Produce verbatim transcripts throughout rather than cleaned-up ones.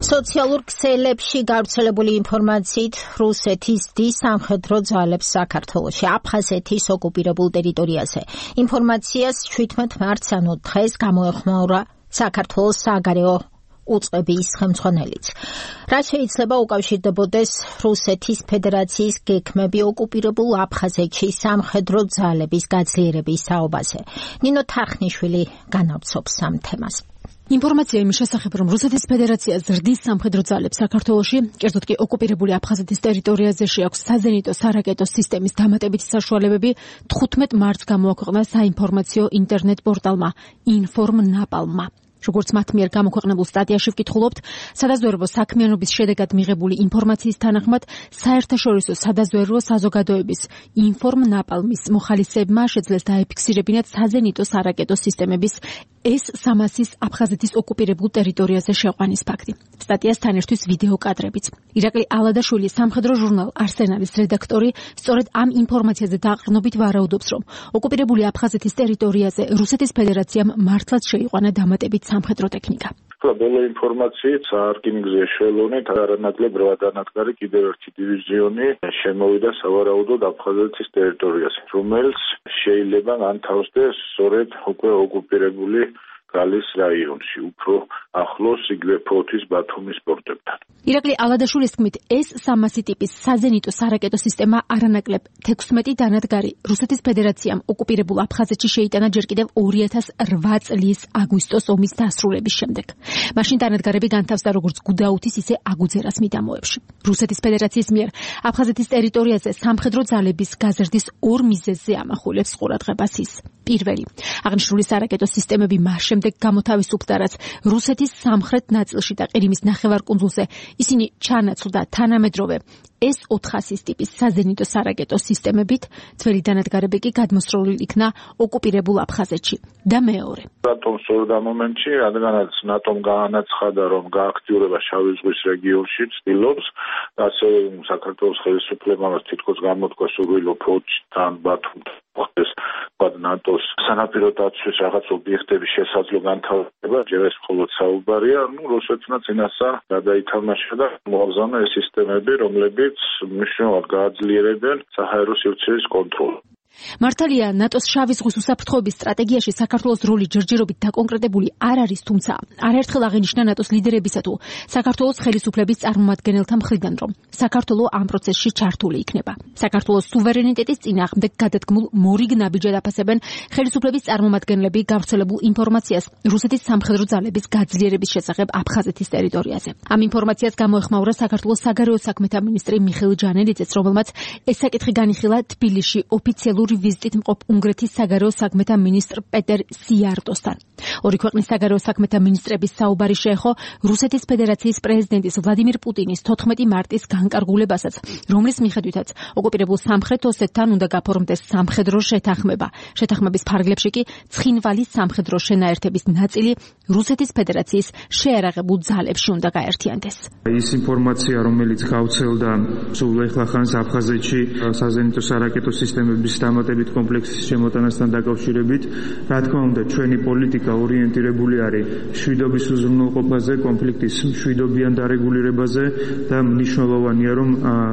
სოციალურ ქსელებში გავრცელებული ინფორმაციით რუსეთის დის სამხედრო ძალებს საქართველოში აფხაზეთის ოკუპირებულ ტერიტორიაზე. ინფორმაციას შვიდმეტ მარტს ანუ დღეს გამოეხმაურა საქართველოს საგარეო უწყების ხელმძღვანელიც. რაც შეიძლება უკავშირდებოდეს რუსეთის ფედერაციის გეგმები ოკუპირებულ აფხაზეთში სამხედრო ძალების გაძლიერების საუბაზე. ნინო თარხნიშვილი განავრცობს ამ თემას. ინფორმაცია იმის შესახებ, რომ რუსეთის ფედერაცია ზრდის სამხედრო ძალებს საქართველოში, კერძოდ კი ოკუპირებული აფხაზეთის ტერიტორიაზე შეაქვს საზენიტო სარაკეტო სისტემის დამატებითი საშუალებები, თხუთმეტ მარტს გამოაქვეყნა საინფორმაციო ინტერნეტ პორტალმა ინფორმნაპალმა. როგორც მათ მიერ გამოქვეყნებულ სტატიაში ვკითხულობთ, სადაზვერვო საქმიანობის შედეგად მიღებული ინფორმაციის თანახმად საერთაშორისო სადაზვერვო საზოგადოების ინფორმნაპალმის მოხალისეებმა შეძლეს დაეფიქსირებინათ საზენიტო სარაკეტო სისტემების ეს სამასის აფხაზეთის ოკუპირებულ ტერიტორიაზე შეყვანის ფაქტი. სტატიას თან ერთვის ვიდეო კადრებიც. ირაკლი ალადაშვილი სამხედრო ჟურნალ არსენალის რედაქტორი სწორედ ამ ინფორმაციაზე დაყრდნობით ვარაუდობს, რომ ოკუპირებული აფხაზეთის ტერიტორიაზე რუსეთის ფედერაციამ მართლაც შეიყვანა დამატებით სამხედრო ტექნიკა. ბოლო ინფორმაციით საარკინიგზე ეშელონით არანაკლებ რვა დანადგარი კიდევ ერთი დივიზიონი შემოვიდა სავარაუდოდ აფხაზეთის ტერიტორიაზე, რომელიც შეიძლება განთავსდეს სწორედ უკვე ოკუპირებული გალის რაიონში, უფრო ახლოს იგივე ფოთის ბათუმის პორტებთან. ირაკლი ალადაშვილის თქმით, ეს სამასი ტიპის საზენიტო სარაკეტო სისტემა არანაკლებ თექვსმეტი დანადგარი რუსეთის ფედერაციამ ოკუპირებულ აფხაზეთში შეიტანა ჯერ კიდევ ორი ათას რვა წლის აგვისტოს ომის დასრულების შემდეგ. მაშინ დანადგარები განთავსდა როგორც გუდაუთის, ისე აგუძერას მიდამოებში. რუსეთის ფედერაციის მიერ აფხაზეთის ტერიტორიაზე სამხედრო ძალების გაზრდის ორ მიზეზზე ამახვილებს ყურადღებას ის. პირველი, აღნიშნული სარაკეტო სისტემები მას შემდეგ გამოთავისუფლდა, რაც რუსეთის სამხრეთ ნაწილში და ყირიმის ნახევარკუნძულზე ისინი ჩანაცვლდა თანამედროვე ეს ოთხასის ტიპის საზენიტო სარაკეტო სისტემებით, ძველი დანადგარები კი გადმოსროლილი იქნა ოკუპირებულ აფხაზეთში. და მეორე. ნატომ სწორედ ამ მომენტში, რადგანაც ნატომ გაანაცხადა, რომ გააქტიურება შავი ზღვის რეგიონში ცდილობს, ასევე საქართველოს ხელისუფლებამ თითქოს გამოთქვა სურვილო ფოთთან ბათუმთან ხდეს ნატოს სანაპირო დაცვის რაღაც ობიექტების შესაძლო განთავსება, ჯერ ეს მხოლოდ საუბარია, ну რუსეთმა წინასწარ გადაითამაშა და მოაღზავნა ეს სისტემები, რომლებიც მნიშვნელოვნად გააძლიერებენ საჰაერო სივრცეის კონტროლს. მართალია, ნატოს შავი ზღვის უსაფრთხოების სტრატეგიაში საქართველოს როლი ჯერჯერობით დაკონკრეტებული არ არის, თუმცა არაერთხელ აღინიშნა ნატოს ლიდერებისა თუ საქართველოს ხელისუფლების წარმომადგენელთა მხრიდან, რომ საქართველო ამ პროცესში ჩართული იქნება. საქართველოს სუვერენიტეტის წინააღმდეგ გადადგმულ მორიგ ნაბიჯად აფასებენ ხელისუფლების წარმომადგენლები გავრცელებულ ინფორმაციას რუსეთის სამხედრო ძალების გაძლიერების შესახებ აფხაზეთის ტერიტორიაზე. ამ ინფორმაციას გამოეხმაურა საქართველოს საგარეო საქმეთა მინისტრი მიხეილ ჯანელიძეც, რომელმაც ეს საკითხი განიხილა თბილისში ოფიციალურ ვიზიტით მყოფ უნგრეთის საგარეო საქმეთა მინისტრ პეტერ სიარტოსთან. ორი ქვეყნის საგარეო საქმეთა მინისტრების საუბარი შეეხო რუსეთის ფედერაციის პრეზიდენტის ვლადიმირ პუტინის თოთხმეტი მარტის განკარგულებასაც, რომლის მიხედვითაც ოკუპირებულ სამხრეთ ოსეთთან უნდა გაფორმდეს სამხედრო შეთანხმება. შეთანხმების ფარგლებში კი ცხინვალის სამხედრო შენაერთების ნაწილი რუსეთის ფედერაციის შეერაღებულ ძალებში უნდა გაერთიანდეს. ის ინფორმაცია, რომელიც გავრცელდა სულ ახლახანს აფხაზეთში საზენიტო სარაკეტო სისტემების დამატებით კომპლექსის შემოტანასთან დაკავშირებით, რა თქმა უნდა, ჩვენი პოლიტიკა ორიენტირებული არის მშვიდობის უზრუნველყოფაზე, კონფლიქტის მშვიდობიან დარეგულირებაზე და მნიშვნელოვანია, რომ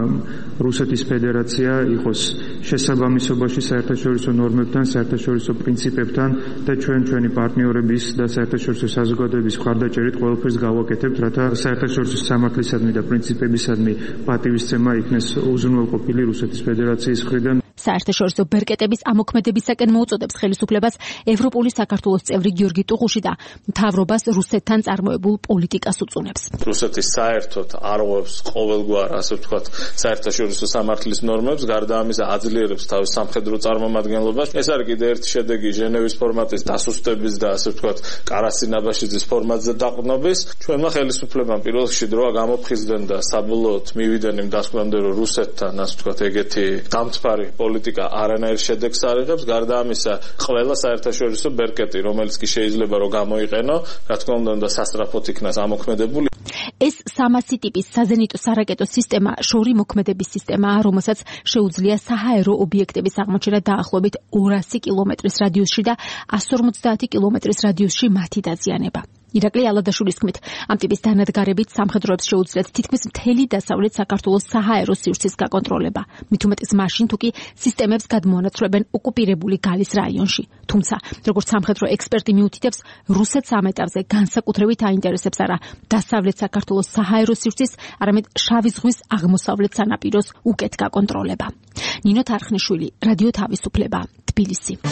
რუსეთის ფედერაცია იყოს შესაბამისობაში საერთაშორისო ნორმებთან, საერთაშორისო პრინციპებთან და ჩვენ ჩვენი პარტნიორების და საერთაშორისო საზოგადოების მხარდაჭერით ყველაფერს გავაკეთებთ, რათა საერთაშორისო სამართლისადმი და პრინციპებისადმი პატივისცემა იქნეს უზრუნველყოფილი რუსეთის ფედერაციის მხრიდან. საერთაშორისო ბერკეტების ამოქმედებისაკენ მოუწოდებს ხელისუფლებას ევროპული საქართველოს წევრი გიორგი ტუღუში და მთავრობას რუსეთთან წარმოებულ პოლიტიკას უწუნებს. რუსეთის საერთოდ არღვევს ყოველგვარ, ასე ვთქვათ, საერთაშორისო სამართლის ნორმებს, გარდა ამისა აძლიერებს თავის სამხედრო წარმომადგენლობას. ეს არის კიდევ ერთი შედეგი ჟენევის ფორმატის დასუსტების და ასე ვთქვათ, კარასი ნაბაშიძის ფორმატზე დაყრდნობის. ჩვენმა ხელისუფლებამ პირველ რიგში დროა გამოფხიზდნენ და საბოლოოდ მივიდნენ იმ დასკვნამდე, რომ რუსეთთან, ასე ვთქვათ, ეგეთი დამთფარი პოლიტიკა არანაირ შედეგს არ იღებს. გარდა ამისა, ყველა საერთაშორისო ბერკეტი, რომელიც კი შეიძლება რომ გამოიყენო, რა თქმა უნდა, სასწრაფოდ იქნას ამოქმედებული. ეს სამასი ტიპის საზენიტო სარაკეტო სისტემა შორი მოქმედების სისტემაა, რომელსაც შეუძლია საჰაერო ობიექტების აღმოჩენა დაახლოებით ორასი კილომეტრის რადიუსში და ასორმოცდაათი კილომეტრის რადიუსში მათი დაზიანება. ირაკლი ალადაშვილის თქმით, ამ ტიპის დანადგარებით სამხედროებს შეუძლიათ თითქმის მთელი დასავლეთ საქართველოს საჰაერო სივრცის გაკონტროლება. მით უმეტეს მაშინ თუ კი სისტემებს გადმოანაცვლებენ ოკუპირებული გალის რაიონში. თუმცა, როგორც სამხედრო ექსპერტი მიუთითებს, რუსეთს ამ ეტაპზე განსაკუთრებით აინტერესებს არა დასავლეთ საქართველოს საჰაერო სივრცის, არამედ შავი ზღვის აღმოსავლეთ სანაპიროს უკეთ გაკონტროლება. ნინო თარხნიშვილი, რადიო თავისუფლება, თბილისი.